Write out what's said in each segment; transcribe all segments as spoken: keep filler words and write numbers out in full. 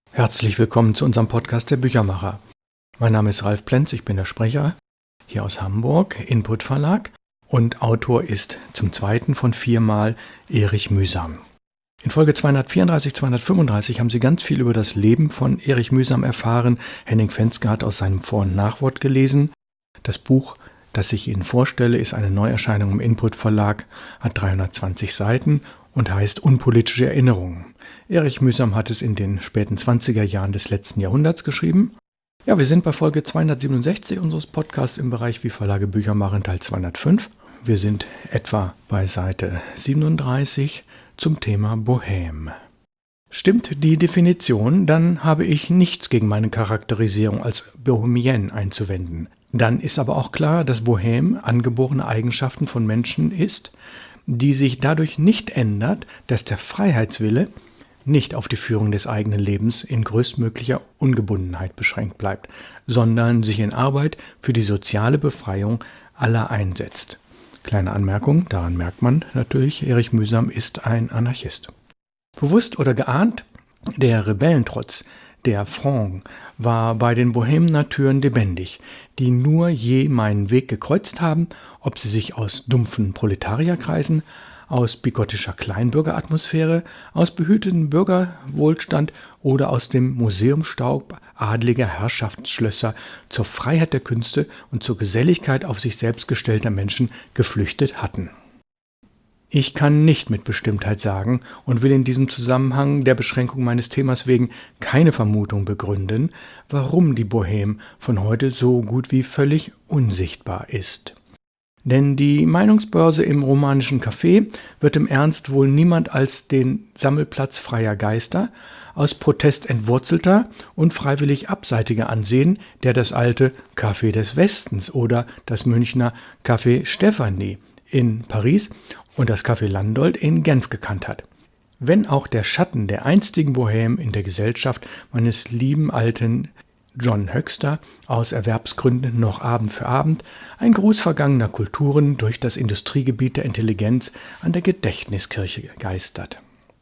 Herzlich willkommen zu unserem Podcast der Büchermacher. Mein Name ist Ralf Plenz, ich bin der Sprecher hier aus Hamburg, Input Verlag, und Autor ist zum zweiten von viermal Erich Mühsam. In Folge zweihundertvierunddreißig, zweihundertfünfunddreißig haben Sie ganz viel über das Leben von Erich Mühsam erfahren. Henning Fenske hat aus seinem Vor- und Nachwort gelesen. Das Buch, das ich Ihnen vorstelle, ist eine Neuerscheinung im Input Verlag, hat dreihundertzwanzig Seiten und heißt Unpolitische Erinnerungen. Erich Mühsam hat es in den späten zwanziger Jahren des letzten Jahrhunderts geschrieben. Ja, wir sind bei Folge zweihundertsiebenundsechzig unseres Podcasts im Bereich Wie Verlage Bücher machen, Teil zweihundertfünf. Wir sind etwa bei Seite siebenunddreißig zum Thema Bohème. Stimmt die Definition, dann habe ich nichts gegen meine Charakterisierung als Bohemienne einzuwenden. Dann ist aber auch klar, dass Bohème angeborene Eigenschaften von Menschen ist, die sich dadurch nicht ändert, dass der Freiheitswille nicht auf die Führung des eigenen Lebens in größtmöglicher Ungebundenheit beschränkt bleibt, sondern sich in Arbeit für die soziale Befreiung aller einsetzt. Kleine Anmerkung, daran merkt man natürlich, Erich Mühsam ist ein Anarchist. Bewusst oder geahnt, der Rebellentrotz, der Front, war bei den Bohème-Naturen lebendig, die nur je meinen Weg gekreuzt haben, ob sie sich aus dumpfen Proletarierkreisen, aus bigottischer Kleinbürgeratmosphäre, aus behütetem Bürgerwohlstand oder aus dem Museumsstaub adliger Herrschaftsschlösser zur Freiheit der Künste und zur Geselligkeit auf sich selbst gestellter Menschen geflüchtet hatten. Ich kann nicht mit Bestimmtheit sagen und will in diesem Zusammenhang der Beschränkung meines Themas wegen keine Vermutung begründen, warum die Bohème von heute so gut wie völlig unsichtbar ist. Denn die Meinungsbörse im romanischen Café wird im Ernst wohl niemand als den Sammelplatz freier Geister, aus Protest entwurzelter und freiwillig abseitiger ansehen, der das alte Café des Westens oder das Münchner Café Stephanie in Paris und das Café Landolt in Genf gekannt hat. Wenn auch der Schatten der einstigen Bohème in der Gesellschaft meines lieben alten John Höxter aus Erwerbsgründen noch Abend für Abend, ein Gruß vergangener Kulturen durch das Industriegebiet der Intelligenz an der Gedächtniskirche geistert.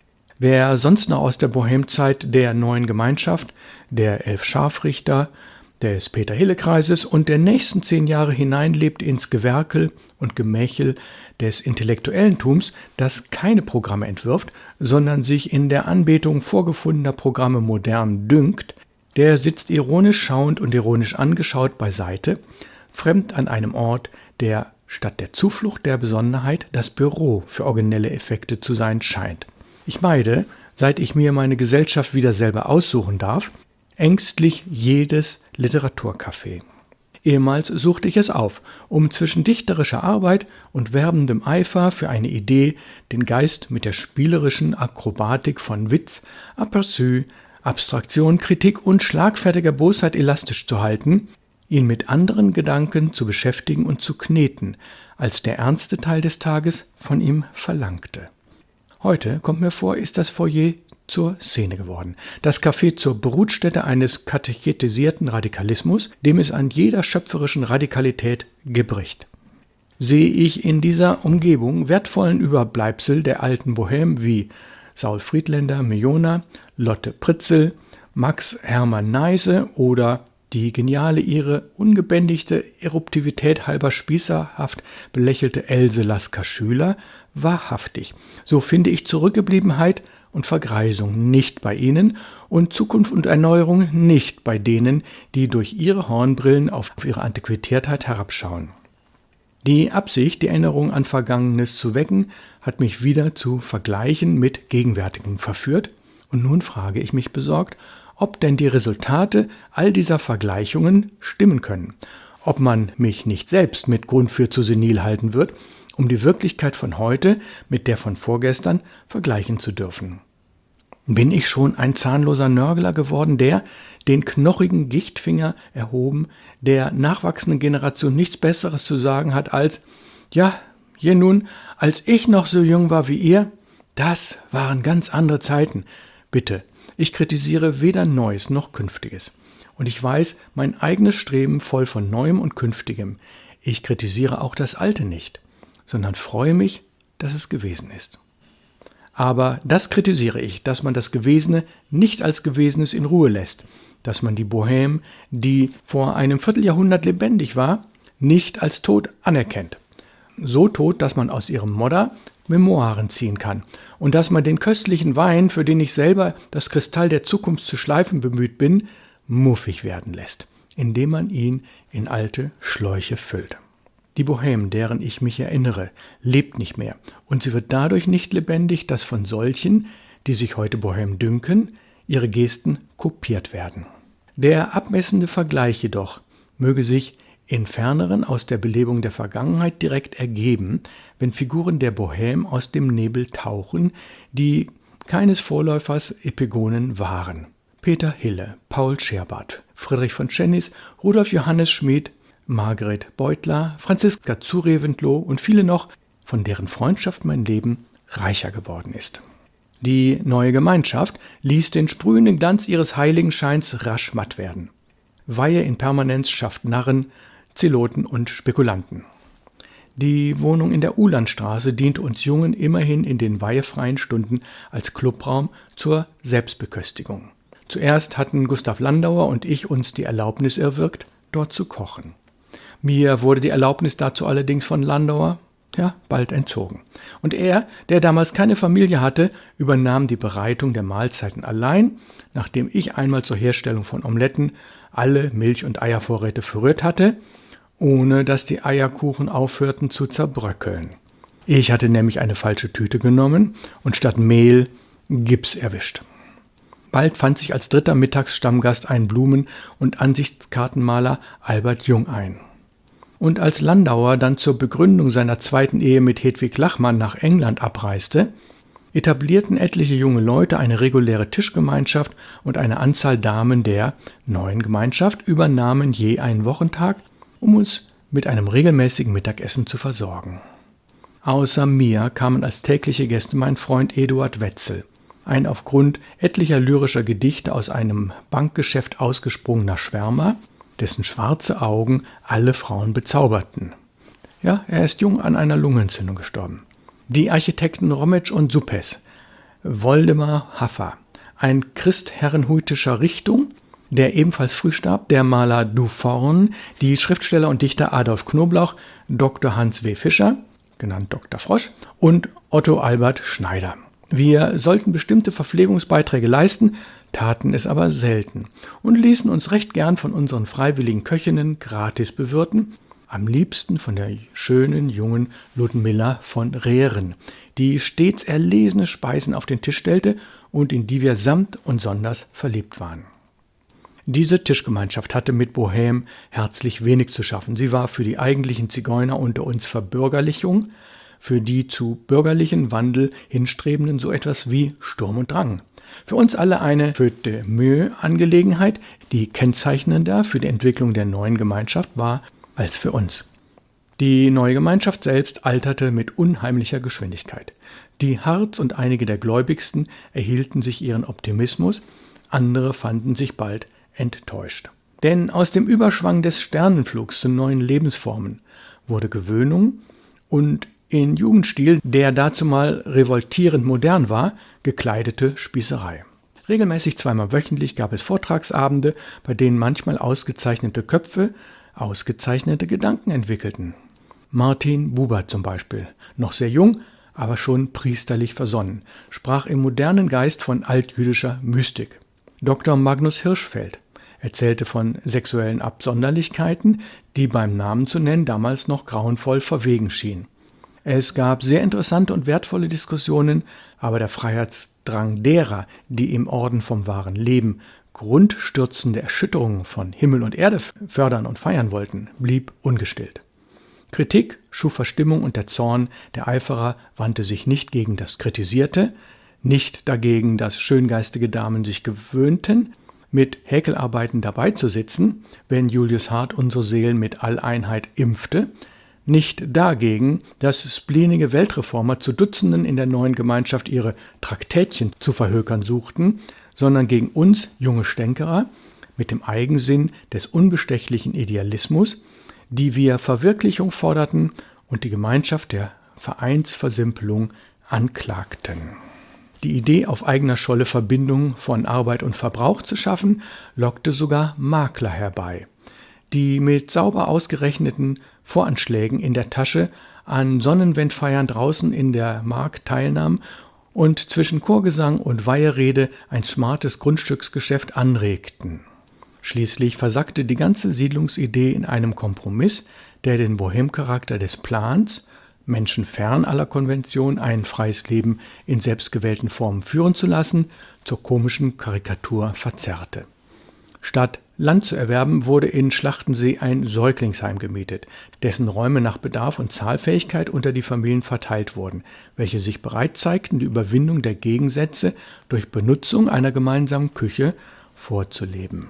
Wer sonst noch aus der Bohème-Zeit der Neuen Gemeinschaft, der Elf Scharfrichter, des Peter-Hille-Kreises und der nächsten zehn Jahre hineinlebt ins Gewerkel und Gemächel des Intellektuellentums, das keine Programme entwirft, sondern sich in der Anbetung vorgefundener Programme modern dünkt, der sitzt ironisch schauend und ironisch angeschaut beiseite, fremd an einem Ort, der statt der Zuflucht der Besonnenheit das Büro für originelle Effekte zu sein scheint. Ich meide, seit ich mir meine Gesellschaft wieder selber aussuchen darf, ängstlich jedes Literaturcafé. Ehemals suchte ich es auf, um zwischen dichterischer Arbeit und werbendem Eifer für eine Idee den Geist mit der spielerischen Akrobatik von Witz, Aperçu, Abstraktion, Kritik und schlagfertiger Bosheit elastisch zu halten, ihn mit anderen Gedanken zu beschäftigen und zu kneten, als der ernste Teil des Tages von ihm verlangte. Heute, kommt mir vor, ist das Foyer zur Szene geworden. Das Café zur Brutstätte eines katechetisierten Radikalismus, dem es an jeder schöpferischen Radikalität gebricht. Sehe ich in dieser Umgebung wertvollen Überbleibsel der alten Bohème wie Saul Friedländer, Millona, Lotte Pritzel, Max Hermann Neise oder die geniale, ihre ungebändigte Eruptivität halber spießerhaft belächelte Else Lasker-Schüler, wahrhaftig. So finde ich Zurückgebliebenheit und Vergreisung nicht bei ihnen und Zukunft und Erneuerung nicht bei denen, die durch ihre Hornbrillen auf ihre Antiquiertheit herabschauen. Die Absicht, die Erinnerung an Vergangenes zu wecken, hat mich wieder zu Vergleichen mit Gegenwärtigem verführt, und nun frage ich mich besorgt, ob denn die Resultate all dieser Vergleichungen stimmen können, ob man mich nicht selbst mit Grund für zu senil halten wird, um die Wirklichkeit von heute mit der von vorgestern vergleichen zu dürfen. Bin ich schon ein zahnloser Nörgler geworden, der, den knochigen Gichtfinger erhoben, der nachwachsenden Generation nichts Besseres zu sagen hat als, ja, je nun, als ich noch so jung war wie ihr, das waren ganz andere Zeiten. Bitte, ich kritisiere weder Neues noch Künftiges. Und ich weiß, mein eigenes Streben voll von Neuem und Künftigem. Ich kritisiere auch das Alte nicht, sondern freue mich, dass es gewesen ist. Aber das kritisiere ich, dass man das Gewesene nicht als Gewesenes in Ruhe lässt, dass man die Bohème, die vor einem Vierteljahrhundert lebendig war, nicht als tot anerkennt. So tot, dass man aus ihrem Modder Memoiren ziehen kann und dass man den köstlichen Wein, für den ich selber das Kristall der Zukunft zu schleifen bemüht bin, muffig werden lässt, indem man ihn in alte Schläuche füllt. Die Bohème, deren ich mich erinnere, lebt nicht mehr und sie wird dadurch nicht lebendig, dass von solchen, die sich heute Bohème dünken, ihre Gesten kopiert werden. Der abmessende Vergleich jedoch möge sich in ferneren aus der Belebung der Vergangenheit direkt ergeben, wenn Figuren der Bohème aus dem Nebel tauchen, die keines Vorläufers Epigonen waren. Peter Hille, Paul Scherbart, Friedrich von Tschennis, Rudolf Johannes Schmid, Margret Beutler, Franziska zu Reventlow und viele noch, von deren Freundschaft mein Leben reicher geworden ist. Die neue Gemeinschaft ließ den sprühenden Glanz ihres Heiligenscheins rasch matt werden. Weihe in Permanenz schafft Narren, Zeloten und Spekulanten. Die Wohnung in der Uhlandstraße diente uns Jungen immerhin in den weihefreien Stunden als Clubraum zur Selbstbeköstigung. Zuerst hatten Gustav Landauer und ich uns die Erlaubnis erwirkt, dort zu kochen. Mir wurde die Erlaubnis dazu allerdings von Landauer, ja, bald entzogen. Und er, der damals keine Familie hatte, übernahm die Bereitung der Mahlzeiten allein, nachdem ich einmal zur Herstellung von Omeletten alle Milch- und Eiervorräte verrührt hatte, ohne dass die Eierkuchen aufhörten zu zerbröckeln. Ich hatte nämlich eine falsche Tüte genommen und statt Mehl Gips erwischt. Bald fand sich als dritter Mittagsstammgast ein Blumen- und Ansichtskartenmaler Albert Jung ein. Und als Landauer dann zur Begründung seiner zweiten Ehe mit Hedwig Lachmann nach England abreiste, etablierten etliche junge Leute eine reguläre Tischgemeinschaft und eine Anzahl Damen der neuen Gemeinschaft übernahmen je einen Wochentag, um uns mit einem regelmäßigen Mittagessen zu versorgen. Außer mir kamen als tägliche Gäste mein Freund Eduard Wetzel, ein aufgrund etlicher lyrischer Gedichte aus einem Bankgeschäft ausgesprungener Schwärmer, dessen schwarze Augen alle Frauen bezauberten. Ja, er ist jung an einer Lungenentzündung gestorben. Die Architekten Rometsch und Suppes, Woldemar Haffer, ein Christ herrenhutischer Richtung, der ebenfalls früh starb, der Maler Duforn, die Schriftsteller und Dichter Adolf Knoblauch, Doktor Hans W. Fischer, genannt Doktor Frosch, und Otto Albert Schneider. Wir sollten bestimmte Verpflegungsbeiträge leisten, taten es aber selten und ließen uns recht gern von unseren freiwilligen Köchinnen gratis bewirten, am liebsten von der schönen, jungen Ludmilla von Rehren, die stets erlesene Speisen auf den Tisch stellte und in die wir samt und sonders verliebt waren. Diese Tischgemeinschaft hatte mit Bohème herzlich wenig zu schaffen. Sie war für die eigentlichen Zigeuner unter uns Verbürgerlichung, für die zu bürgerlichen Wandel hinstrebenden so etwas wie Sturm und Drang. Für uns alle eine feu de mieux-Angelegenheit, die kennzeichnender für die Entwicklung der neuen Gemeinschaft war als für uns. Die neue Gemeinschaft selbst alterte mit unheimlicher Geschwindigkeit. Die Harz und einige der Gläubigsten erhielten sich ihren Optimismus, andere fanden sich bald enttäuscht. Denn aus dem Überschwang des Sternenflugs zu neuen Lebensformen wurde Gewöhnung und in Jugendstil, der dazumal revoltierend modern war, gekleidete Spießerei. Regelmäßig zweimal wöchentlich gab es Vortragsabende, bei denen manchmal ausgezeichnete Köpfe ausgezeichnete Gedanken entwickelten. Martin Buber zum Beispiel, noch sehr jung, aber schon priesterlich versonnen, sprach im modernen Geist von altjüdischer Mystik. Doktor Magnus Hirschfeld erzählte von sexuellen Absonderlichkeiten, die beim Namen zu nennen damals noch grauenvoll verwegen schienen. Es gab sehr interessante und wertvolle Diskussionen, aber der Freiheitsdrang derer, die im Orden vom wahren Leben grundstürzende Erschütterungen von Himmel und Erde fördern und feiern wollten, blieb ungestillt. Kritik schuf Verstimmung und der Zorn der Eiferer wandte sich nicht gegen das Kritisierte, nicht dagegen, dass schöngeistige Damen sich gewöhnten, mit Häkelarbeiten dabei zu sitzen, wenn Julius Hart unsere Seelen mit Alleinheit impfte, nicht dagegen, dass spleenige Weltreformer zu Dutzenden in der neuen Gemeinschaft ihre Traktätchen zu verhökern suchten, sondern gegen uns, junge Stänkerer, mit dem Eigensinn des unbestechlichen Idealismus, die wir Verwirklichung forderten und die Gemeinschaft der Vereinsversimpelung anklagten. Die Idee, auf eigener Scholle Verbindungen von Arbeit und Verbrauch zu schaffen, lockte sogar Makler herbei, die mit sauber ausgerechneten Voranschlägen in der Tasche an Sonnenwendfeiern draußen in der Mark teilnahmen und zwischen Chorgesang und Weiherede ein smartes Grundstücksgeschäft anregten. Schließlich versackte die ganze Siedlungsidee in einem Kompromiss, der den Bohemcharakter des Plans, Menschen fern aller Konvention ein freies Leben in selbstgewählten Formen führen zu lassen, zur komischen Karikatur verzerrte. Statt Land zu erwerben, wurde in Schlachtensee ein Säuglingsheim gemietet, dessen Räume nach Bedarf und Zahlfähigkeit unter die Familien verteilt wurden, welche sich bereit zeigten, die Überwindung der Gegensätze durch Benutzung einer gemeinsamen Küche vorzuleben.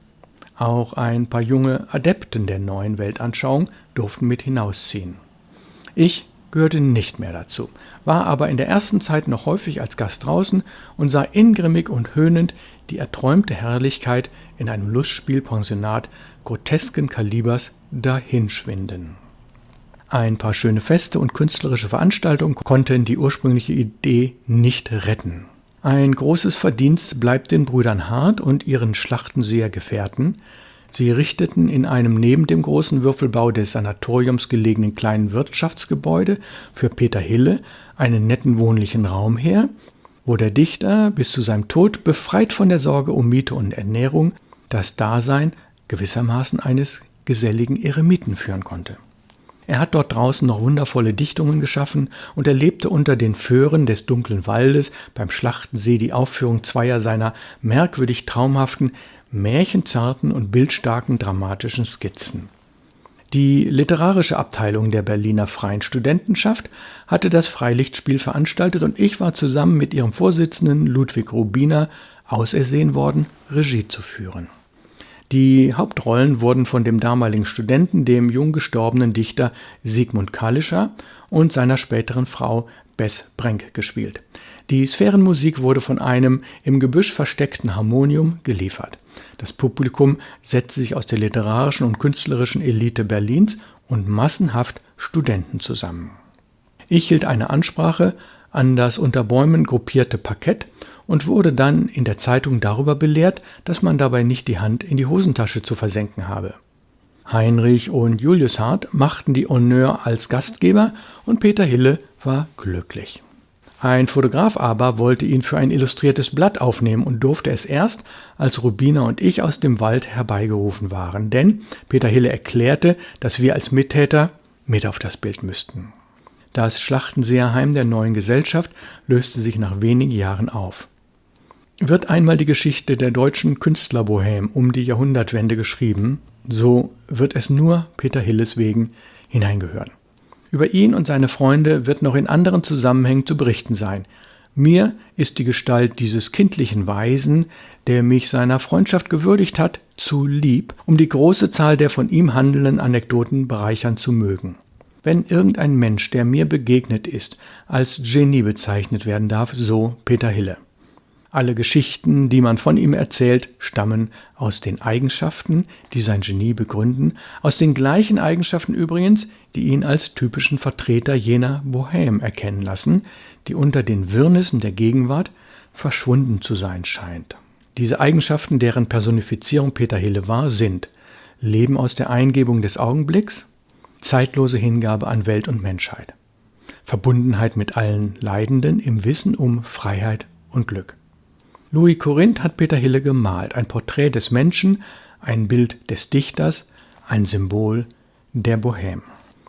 Auch ein paar junge Adepten der neuen Weltanschauung durften mit hinausziehen. Ich gehörte nicht mehr dazu, war aber in der ersten Zeit noch häufig als Gast draußen und sah ingrimmig und höhnend die erträumte Herrlichkeit in einem Lustspielpensionat grotesken Kalibers dahinschwinden. Ein paar schöne Feste und künstlerische Veranstaltungen konnten die ursprüngliche Idee nicht retten. Ein großes Verdienst bleibt den Brüdern Hart und ihren Schlachtenseer Gefährten. Sie richteten in einem neben dem großen Würfelbau des Sanatoriums gelegenen kleinen Wirtschaftsgebäude für Peter Hille einen netten wohnlichen Raum her, wo der Dichter bis zu seinem Tod befreit von der Sorge um Miete und Ernährung das Dasein gewissermaßen eines geselligen Eremiten führen konnte. Er hat dort draußen noch wundervolle Dichtungen geschaffen und erlebte unter den Föhren des dunklen Waldes beim Schlachtensee die Aufführung zweier seiner merkwürdig traumhaften, märchenzarten und bildstarken dramatischen Skizzen. Die literarische Abteilung der Berliner Freien Studentenschaft hatte das Freilichtspiel veranstaltet und ich war zusammen mit ihrem Vorsitzenden Ludwig Rubiner ausersehen worden, Regie zu führen. Die Hauptrollen wurden von dem damaligen Studenten, dem jung gestorbenen Dichter Sigmund Kalischer und seiner späteren Frau Bess Brenk gespielt. Die Sphärenmusik wurde von einem im Gebüsch versteckten Harmonium geliefert. Das Publikum setzte sich aus der literarischen und künstlerischen Elite Berlins und massenhaft Studenten zusammen. Ich hielt eine Ansprache an das unter Bäumen gruppierte Parkett und wurde dann in der Zeitung darüber belehrt, dass man dabei nicht die Hand in die Hosentasche zu versenken habe. Heinrich und Julius Hart machten die Honneur als Gastgeber und Peter Hille war glücklich. Ein Fotograf aber wollte ihn für ein illustriertes Blatt aufnehmen und durfte es erst, als Rubiner und ich aus dem Wald herbeigerufen waren, denn Peter Hille erklärte, dass wir als Mittäter mit auf das Bild müssten. Das Schlachtenseerheim der neuen Gesellschaft löste sich nach wenigen Jahren auf. Wird einmal die Geschichte der deutschen Künstlerbohème um die Jahrhundertwende geschrieben, so wird es nur Peter Hilles wegen hineingehören. Über ihn und seine Freunde wird noch in anderen Zusammenhängen zu berichten sein. Mir ist die Gestalt dieses kindlichen Weisen, der mich seiner Freundschaft gewürdigt hat, zu lieb, um die große Zahl der von ihm handelnden Anekdoten bereichern zu mögen. Wenn irgendein Mensch, der mir begegnet ist, als Genie bezeichnet werden darf, so Peter Hille. Alle Geschichten, die man von ihm erzählt, stammen aus den Eigenschaften, die sein Genie begründen, aus den gleichen Eigenschaften übrigens, die ihn als typischen Vertreter jener Bohème erkennen lassen, die unter den Wirrnissen der Gegenwart verschwunden zu sein scheint. Diese Eigenschaften, deren Personifizierung Peter Hille war, sind Leben aus der Eingebung des Augenblicks, zeitlose Hingabe an Welt und Menschheit, Verbundenheit mit allen Leidenden im Wissen um Freiheit und Glück. Louis Corinth hat Peter Hille gemalt, ein Porträt des Menschen, ein Bild des Dichters, ein Symbol der Bohème.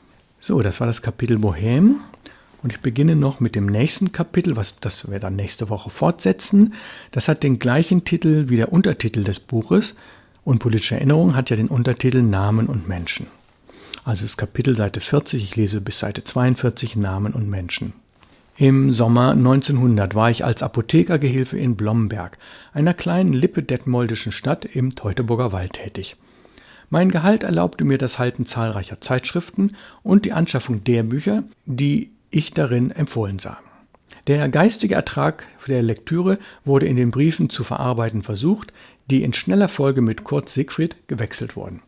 So, das war das Kapitel Bohème und ich beginne noch mit dem nächsten Kapitel, was das wir dann nächste Woche fortsetzen. Das hat den gleichen Titel wie der Untertitel des Buches und Politische Erinnerung hat ja den Untertitel Namen und Menschen. Also das Kapitel Seite vierzig, ich lese bis Seite zweiundvierzig, Namen und Menschen. Im Sommer neunzehnhundert war ich als Apothekergehilfe in Blomberg, einer kleinen lippe-detmoldischen Stadt im Teutoburger Wald, tätig. Mein Gehalt erlaubte mir das Halten zahlreicher Zeitschriften und die Anschaffung der Bücher, die ich darin empfohlen sah. Der geistige Ertrag der Lektüre wurde in den Briefen zu verarbeiten versucht, die in schneller Folge mit Kurt Siegfried gewechselt wurden.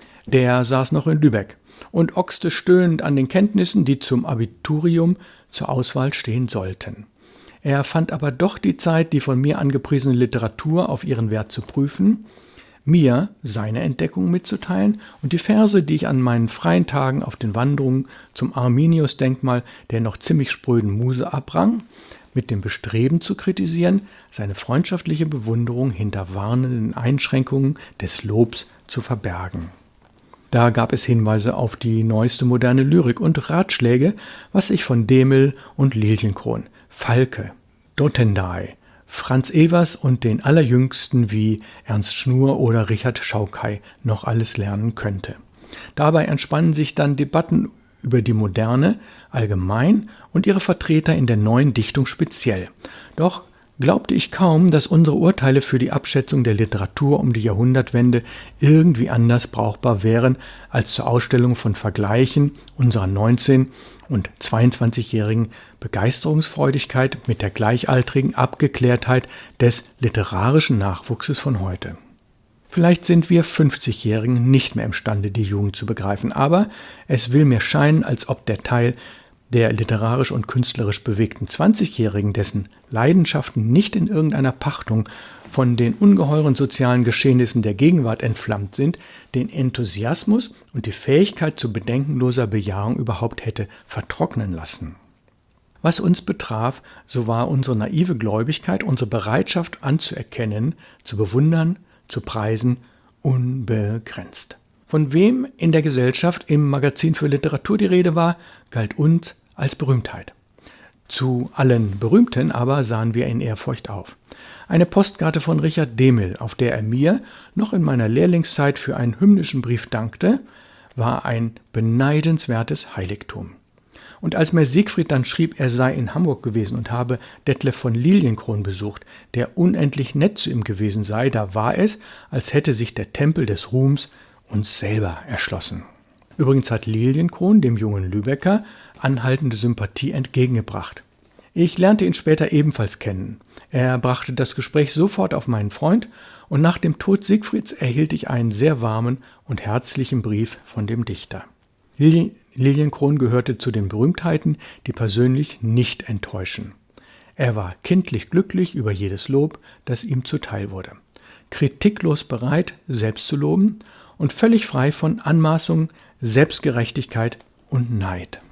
Der saß noch in Lübeck und ochste stöhnend an den Kenntnissen, die zum Abiturium zur Auswahl stehen sollten. Er fand aber doch die Zeit, die von mir angepriesene Literatur auf ihren Wert zu prüfen, mir seine Entdeckungen mitzuteilen und die Verse, die ich an meinen freien Tagen auf den Wanderungen zum Arminius-Denkmal der noch ziemlich spröden Muse abrang, mit dem Bestreben zu kritisieren, seine freundschaftliche Bewunderung hinter warnenden Einschränkungen des Lobs zu verbergen. Da gab es Hinweise auf die neueste moderne Lyrik und Ratschläge, was ich von Demel und Lilienkron, Falke, Dotendey, Franz Evers und den Allerjüngsten wie Ernst Schnur oder Richard Schaukai noch alles lernen könnte. Dabei entspannen sich dann Debatten über die Moderne allgemein und ihre Vertreter in der neuen Dichtung speziell. Doch glaubte ich kaum, dass unsere Urteile für die Abschätzung der Literatur um die Jahrhundertwende irgendwie anders brauchbar wären als zur Ausstellung von Vergleichen unserer neunzehn- und zweiundzwanzigjährigen Begeisterungsfreudigkeit mit der gleichaltrigen Abgeklärtheit des literarischen Nachwuchses von heute. Vielleicht sind wir fünfzigjährigen nicht mehr imstande, die Jugend zu begreifen, aber es will mir scheinen, als ob der Teil der literarisch und künstlerisch bewegten zwanzigjährigen, dessen Leidenschaften nicht in irgendeiner Pachtung von den ungeheuren sozialen Geschehnissen der Gegenwart entflammt sind, den Enthusiasmus und die Fähigkeit zu bedenkenloser Bejahung überhaupt hätte vertrocknen lassen. Was uns betraf, so war unsere naive Gläubigkeit, unsere Bereitschaft anzuerkennen, zu bewundern, zu preisen, unbegrenzt. Von wem in der Gesellschaft im Magazin für Literatur die Rede war, galt uns als Berühmtheit. Zu allen Berühmten aber sahen wir in Ehrfurcht auf. Eine Postkarte von Richard Demel, auf der er mir noch in meiner Lehrlingszeit für einen hymnischen Brief dankte, war ein beneidenswertes Heiligtum. Und als mir Siegfried dann schrieb, er sei in Hamburg gewesen und habe Detlef von Lilienkron besucht, der unendlich nett zu ihm gewesen sei, da war es, als hätte sich der Tempel des Ruhms uns selber erschlossen. Übrigens hat Lilienkron dem jungen Lübecker anhaltende Sympathie entgegengebracht. Ich lernte ihn später ebenfalls kennen. Er brachte das Gespräch sofort auf meinen Freund und nach dem Tod Siegfrieds erhielt ich einen sehr warmen und herzlichen Brief von dem Dichter. Lili- Lilienkron gehörte zu den Berühmtheiten, die persönlich nicht enttäuschen. Er war kindlich glücklich über jedes Lob, das ihm zuteil wurde, kritiklos bereit, selbst zu loben und völlig frei von Anmaßungen, Selbstgerechtigkeit und Neid.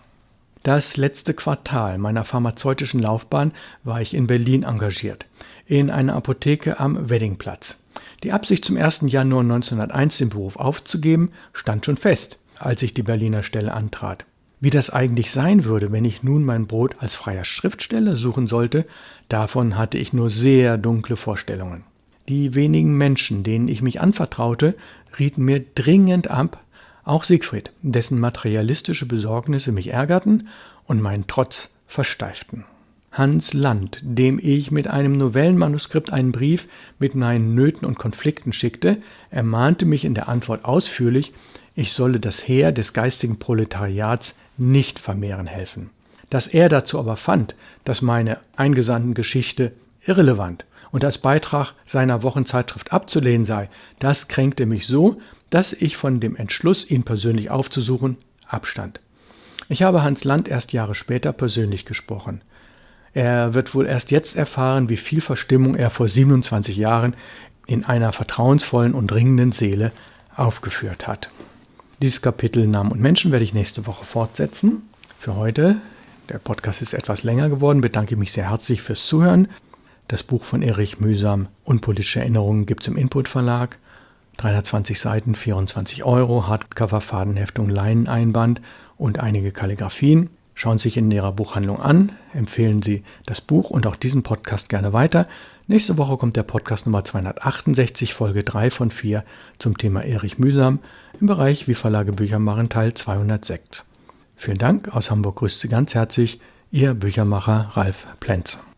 Das letzte Quartal meiner pharmazeutischen Laufbahn war ich in Berlin engagiert, in einer Apotheke am Weddingplatz. Die Absicht, zum ersten Januar neunzehnhunderteins den Beruf aufzugeben, stand schon fest, als ich die Berliner Stelle antrat. Wie das eigentlich sein würde, wenn ich nun mein Brot als freier Schriftsteller suchen sollte, davon hatte ich nur sehr dunkle Vorstellungen. Die wenigen Menschen, denen ich mich anvertraute, rieten mir dringend ab, auch Siegfried, dessen materialistische Besorgnisse mich ärgerten und meinen Trotz versteiften. Hans Land, dem ich mit einem Novellenmanuskript einen Brief mit meinen Nöten und Konflikten schickte, ermahnte mich in der Antwort ausführlich, ich solle das Heer des geistigen Proletariats nicht vermehren helfen. Dass er dazu aber fand, dass meine eingesandten Geschichte irrelevant und als Beitrag seiner Wochenzeitschrift abzulehnen sei, das kränkte mich so, dass ich von dem Entschluss, ihn persönlich aufzusuchen, abstand. Ich habe Hans Land erst Jahre später persönlich gesprochen. Er wird wohl erst jetzt erfahren, wie viel Verstimmung er vor siebenundzwanzig Jahren in einer vertrauensvollen und dringenden Seele aufgeführt hat. Dieses Kapitel Namen und Menschen werde ich nächste Woche fortsetzen. Für heute, der Podcast ist etwas länger geworden, bedanke ich mich sehr herzlich fürs Zuhören. Das Buch von Erich Mühsam, Unpolitische Erinnerungen, gibt es im Input Verlag. dreihundertzwanzig Seiten, vierundzwanzig Euro, Hardcover, Fadenheftung, Leineneinband und einige Kalligraphien. Schauen Sie sich in Ihrer Buchhandlung an, empfehlen Sie das Buch und auch diesen Podcast gerne weiter. Nächste Woche kommt der Podcast Nummer zweihundertachtundsechzig, Folge drei von vier zum Thema Erich Mühsam im Bereich Wie Verlage Bücher machen, Teil zweihundertsechs. Vielen Dank, aus Hamburg grüßt Sie ganz herzlich, Ihr Büchermacher Ralf Plenz.